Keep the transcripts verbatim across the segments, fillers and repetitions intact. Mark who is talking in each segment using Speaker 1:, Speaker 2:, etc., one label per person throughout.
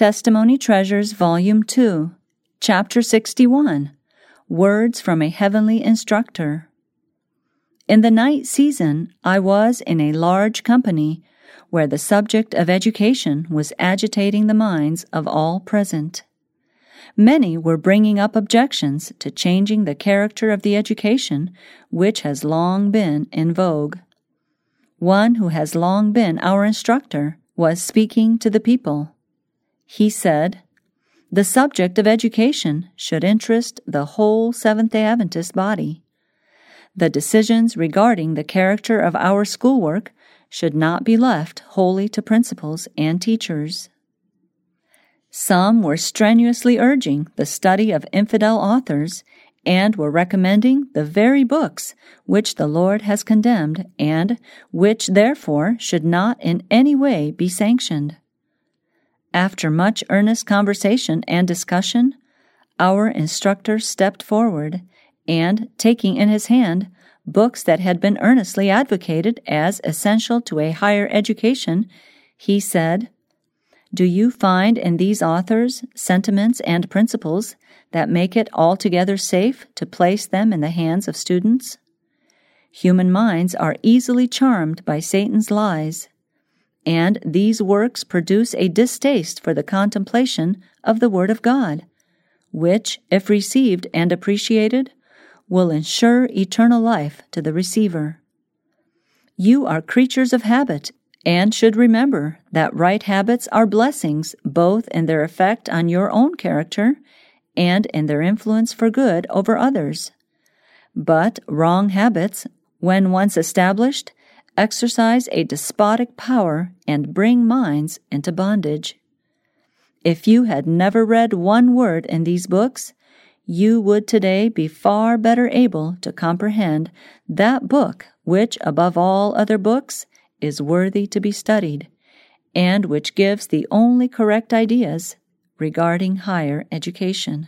Speaker 1: Testimony Treasures, Volume two, Chapter sixty-one, Words from a Heavenly Instructor. In the night season, I was in a large company where the subject of education was agitating the minds of all present. Many were bringing up objections to changing the character of the education which has long been in vogue. One who has long been our instructor was speaking to the people. He said, "The subject of education should interest the whole Seventh-day Adventist body. The decisions regarding the character of our schoolwork should not be left wholly to principals and teachers." Some were strenuously urging the study of infidel authors and were recommending the very books which the Lord has condemned and which therefore should not in any way be sanctioned. After much earnest conversation and discussion, our instructor stepped forward and, taking in his hand books that had been earnestly advocated as essential to a higher education, he said, "Do you find in these authors sentiments and principles that make it altogether safe to place them in the hands of students? Human minds are easily charmed by Satan's lies, and these works produce a distaste for the contemplation of the Word of God, which, if received and appreciated, will ensure eternal life to the receiver. You are creatures of habit, and should remember that right habits are blessings both in their effect on your own character and in their influence for good over others. But wrong habits, when once established, exercise a despotic power and bring minds into bondage. If you had never read one word in these books, you would today be far better able to comprehend that book which, above all other books, is worthy to be studied, and which gives the only correct ideas regarding higher education.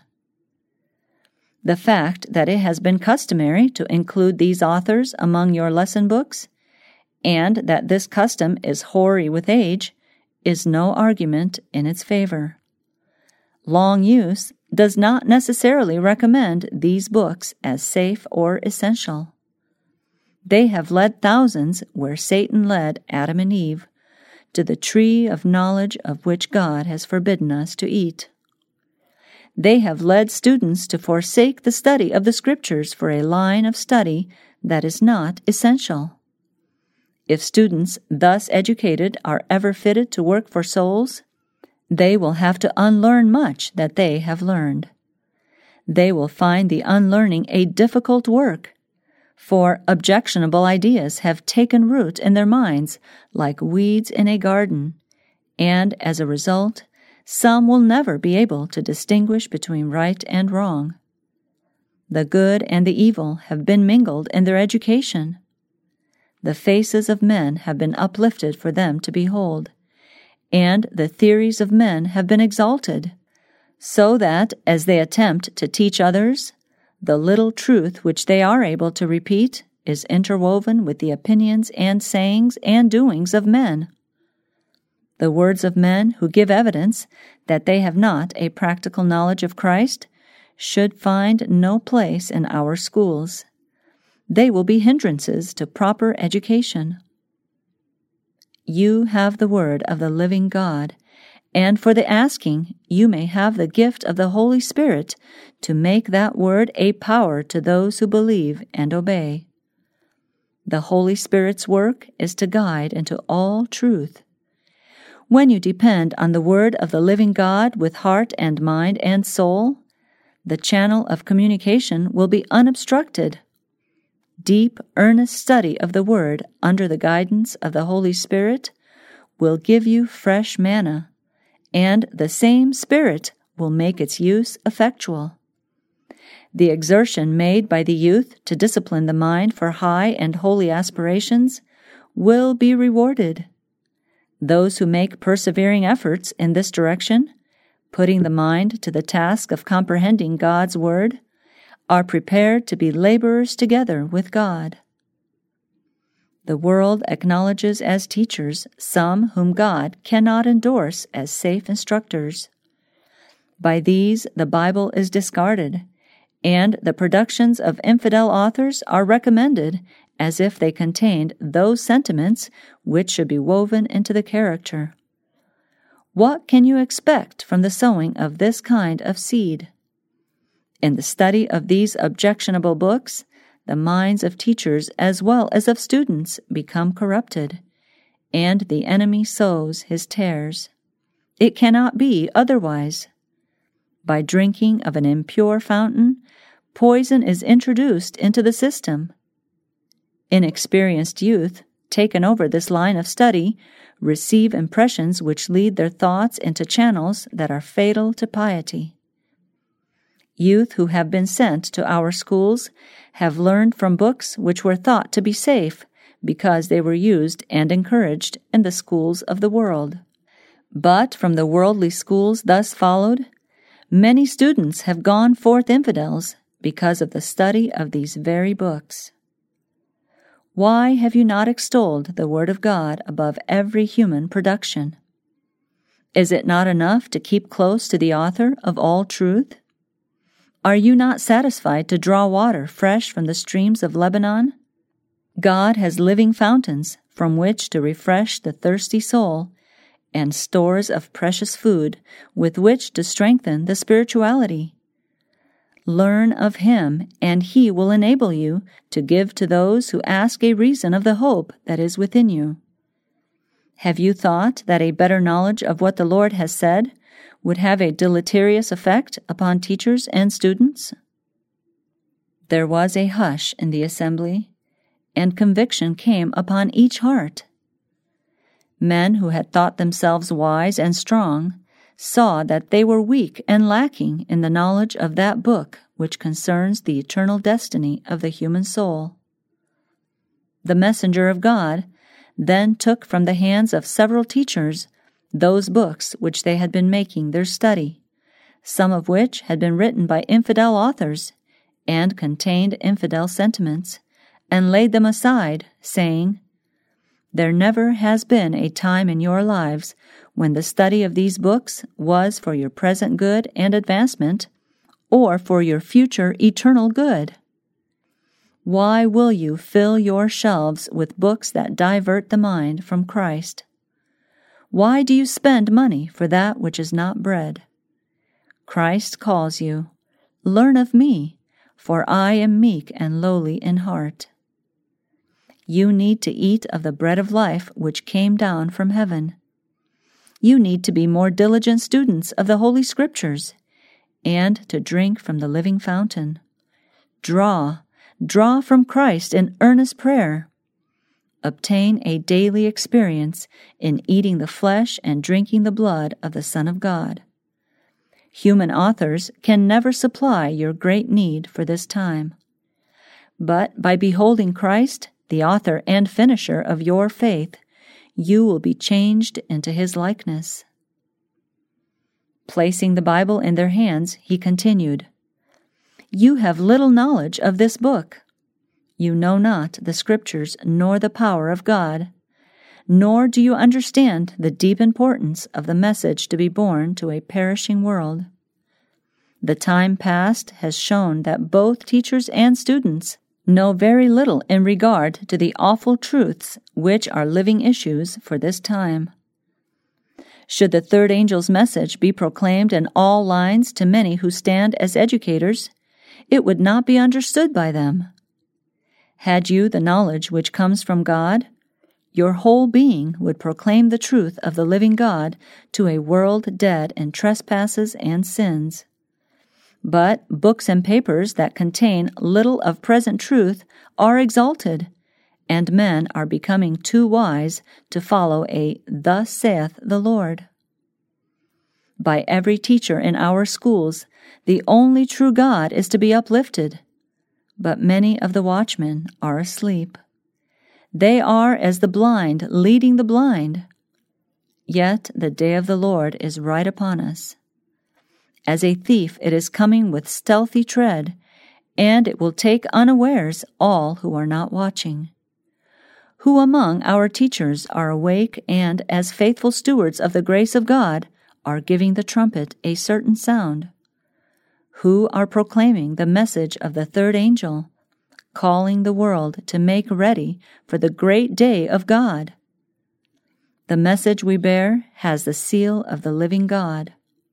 Speaker 1: The fact that it has been customary to include these authors among your lesson books, and that this custom is hoary with age, is no argument in its favor. Long use does not necessarily recommend these books as safe or essential. They have led thousands where Satan led Adam and Eve, to the tree of knowledge of which God has forbidden us to eat. They have led students to forsake the study of the Scriptures for a line of study that is not essential. If students thus educated are ever fitted to work for souls, they will have to unlearn much that they have learned. They will find the unlearning a difficult work, for objectionable ideas have taken root in their minds like weeds in a garden, and as a result, some will never be able to distinguish between right and wrong. The good and the evil have been mingled in their education. The faces of men have been uplifted for them to behold, and the theories of men have been exalted, so that, as they attempt to teach others, the little truth which they are able to repeat is interwoven with the opinions and sayings and doings of men. The words of men who give evidence that they have not a practical knowledge of Christ should find no place in our schools. They will be hindrances to proper education. You have the word of the living God, and for the asking you may have the gift of the Holy Spirit to make that word a power to those who believe and obey. The Holy Spirit's work is to guide into all truth. When you depend on the word of the living God with heart and mind and soul, the channel of communication will be unobstructed. Deep, earnest study of the Word under the guidance of the Holy Spirit will give you fresh manna, and the same Spirit will make its use effectual. The exertion made by the youth to discipline the mind for high and holy aspirations will be rewarded. Those who make persevering efforts in this direction, putting the mind to the task of comprehending God's Word, are prepared to be laborers together with God. The world acknowledges as teachers some whom God cannot endorse as safe instructors. By these, the Bible is discarded, and the productions of infidel authors are recommended as if they contained those sentiments which should be woven into the character. What can you expect from the sowing of this kind of seed? In the study of these objectionable books, the minds of teachers as well as of students become corrupted, and the enemy sows his tares. It cannot be otherwise. By drinking of an impure fountain, poison is introduced into the system. Inexperienced youth, taken over this line of study, receive impressions which lead their thoughts into channels that are fatal to piety. Youth who have been sent to our schools have learned from books which were thought to be safe because they were used and encouraged in the schools of the world. But from the worldly schools thus followed, many students have gone forth infidels because of the study of these very books. Why have you not extolled the Word of God above every human production? Is it not enough to keep close to the author of all truth? Are you not satisfied to draw water fresh from the streams of Lebanon? God has living fountains from which to refresh the thirsty soul, and stores of precious food with which to strengthen the spirituality. Learn of Him, and He will enable you to give to those who ask a reason of the hope that is within you. Have you thought that a better knowledge of what the Lord has said would have a deleterious effect upon teachers and students? There was a hush in the assembly, and conviction came upon each heart. Men who had thought themselves wise and strong saw that they were weak and lacking in the knowledge of that book which concerns the eternal destiny of the human soul. The messenger of God then took from the hands of several teachers those books which they had been making their study, some of which had been written by infidel authors and contained infidel sentiments, and laid them aside, saying, "There never has been a time in your lives when the study of these books was for your present good and advancement, or for your future eternal good. Why will you fill your shelves with books that divert the mind from Christ? Why do you spend money for that which is not bread? Christ calls you, 'Learn of me, for I am meek and lowly in heart.' You need to eat of the bread of life which came down from heaven. You need to be more diligent students of the Holy Scriptures, and to drink from the living fountain. Draw, draw from Christ in earnest prayer. Obtain a daily experience in eating the flesh and drinking the blood of the Son of God. Human authors can never supply your great need for this time. But by beholding Christ, the author and finisher of your faith, you will be changed into His likeness." Placing the Bible in their hands, he continued, "You have little knowledge of this book. You know not the Scriptures nor the power of God, nor do you understand the deep importance of the message to be borne to a perishing world. The time past has shown that both teachers and students know very little in regard to the awful truths which are living issues for this time. Should the third angel's message be proclaimed in all lines to many who stand as educators, it would not be understood by them. Had you the knowledge which comes from God, your whole being would proclaim the truth of the living God to a world dead in trespasses and sins. But books and papers that contain little of present truth are exalted, and men are becoming too wise to follow a "Thus saith the Lord." By every teacher in our schools, the only true God is to be uplifted, but many of the watchmen are asleep. They are as the blind leading the blind. Yet the day of the Lord is right upon us. As a thief it is coming with stealthy tread, and it will take unawares all who are not watching. Who among our teachers are awake and, as faithful stewards of the grace of God, are giving the trumpet a certain sound? Who are proclaiming the message of the third angel, calling the world to make ready for the great day of God? The message we bear has the seal of the living God.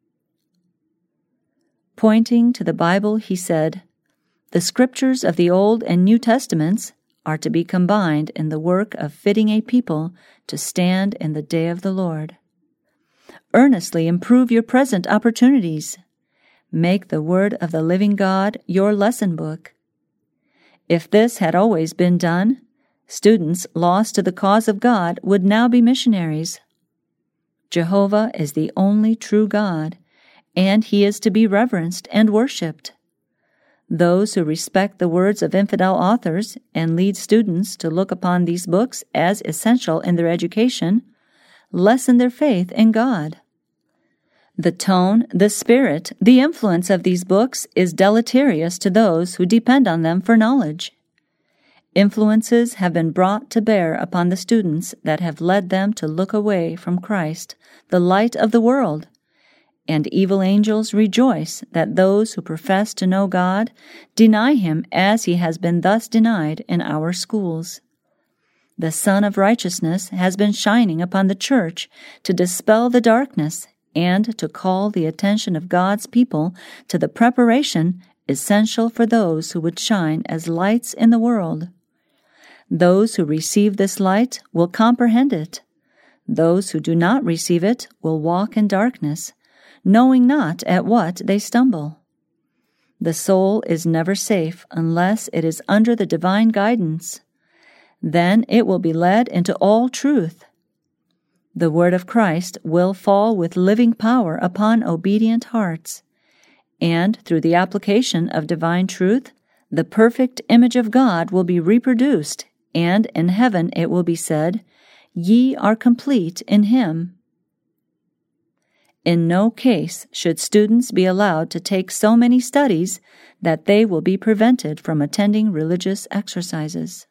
Speaker 1: Pointing to the Bible, he said, "The scriptures of the Old and New Testaments are to be combined in the work of fitting a people to stand in the day of the Lord. Earnestly improve your present opportunities. Make the Word of the living God your lesson book." If this had always been done, students lost to the cause of God would now be missionaries. Jehovah is the only true God, and He is to be reverenced and worshipped. Those who respect the words of infidel authors and lead students to look upon these books as essential in their education lessen their faith in God. The tone, the spirit, the influence of these books is deleterious to those who depend on them for knowledge. Influences have been brought to bear upon the students that have led them to look away from Christ, the light of the world, and evil angels rejoice that those who profess to know God deny Him as He has been thus denied in our schools. The Sun of Righteousness has been shining upon the church to dispel the darkness and to call the attention of God's people to the preparation essential for those who would shine as lights in the world. Those who receive this light will comprehend it. Those who do not receive it will walk in darkness, knowing not at what they stumble. The soul is never safe unless it is under the divine guidance. Then it will be led into all truth. The word of Christ will fall with living power upon obedient hearts, and through the application of divine truth, the perfect image of God will be reproduced, and in heaven it will be said, "Ye are complete in Him." In no case should students be allowed to take so many studies that they will be prevented from attending religious exercises.